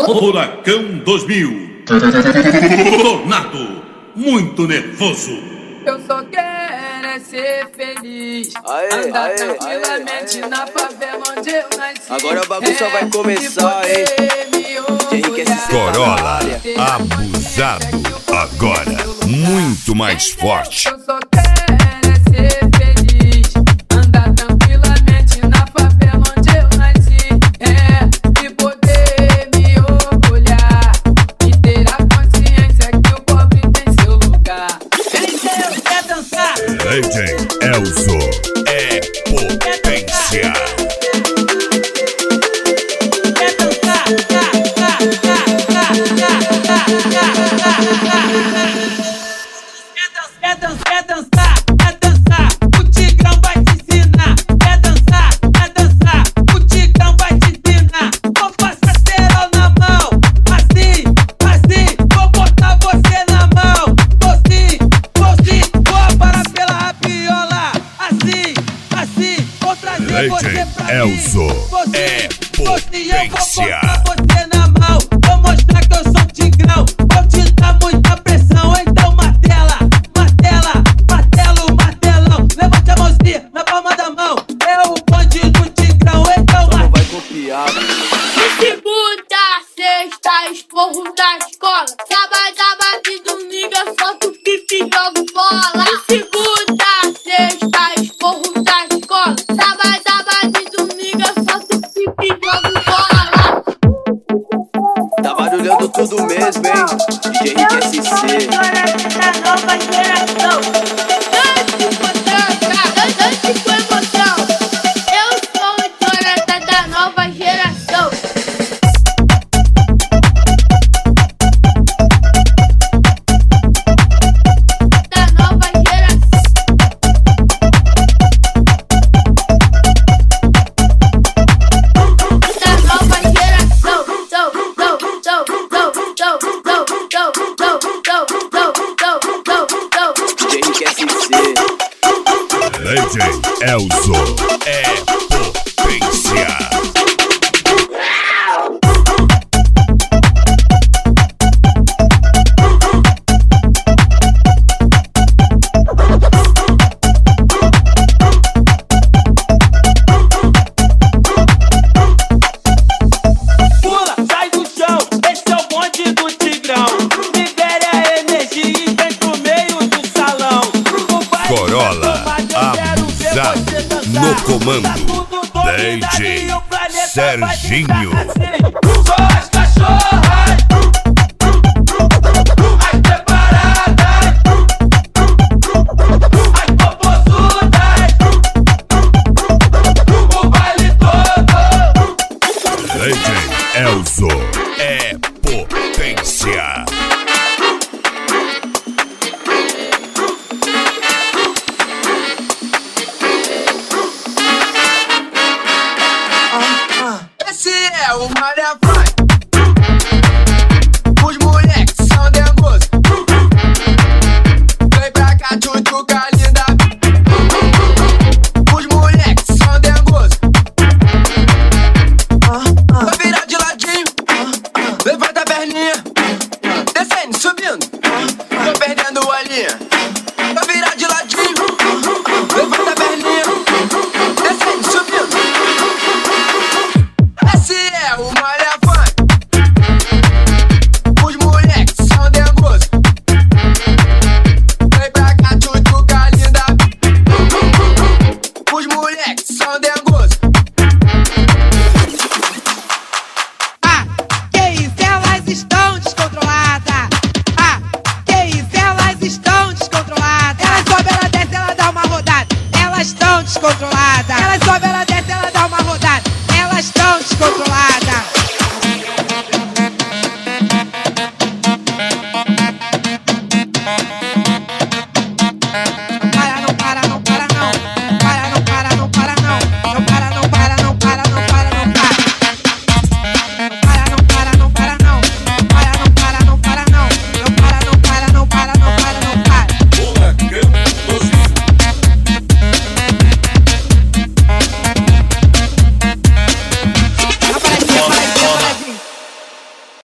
Furacão 2000. Tornado, muito nervoso. Eu só quero é ser feliz. Andar tranquilamente na favela onde eu nasci. Agora a bagunça vai começar, hein? Corolla, abusado. Agora, muito mais forte. Eu só quero é ser feliz. Andar tranquilamente na favela onde eu nasci. E poder me orgulhar. E ter a consciência que o pobre tem seu lugar. Quer dançar? DJ Elzo é potência. Quer dançar? Quer dançar? O Tigrão vai te ensinar. Quer dançar? O Tigrão vai te ensinar. Vou passar cerol na mão, assim, vou botar você na mão. Vou parar pela rapiola, assim, vou trazer você DJ pra mim. Elzo é Eu vou potência. botar você na mão, vou mostrar que eu sou Tigrão. Vou te dar muita pressão, então martelo, martelão. Levante a mãozinha na palma da mão. É o bonde do Tigrão, então Não vai copiar. Segunda, sexta, esporro da escola. Sábado e domingo eu solto pipi e jogo bola. Segunda, sexta, esporro da escola. Sábado e domingo eu solto pipi e jogo bola. Tá barulhando tudo mesmo, hein? DJ Henrique SC. Da nova geração. Dance com emoção. Eu sou o Jonathan da nova geração. Da nova geração. Da nova geração. DJ Henrique SC. DJ Elzo é potência. pula, sai do chão. Esse é o bonde do Tigrão. Libere a energia e vem pro meio do salão. Corolla, abusado. No comando, DJ Serginho. Só as cachorras, as preparadas, as popozudas, o baile todo. DJ Elzo é potência. Esse é o Maria Frank. Os moleques são dengosos. Vem pra cá, tchutchuca.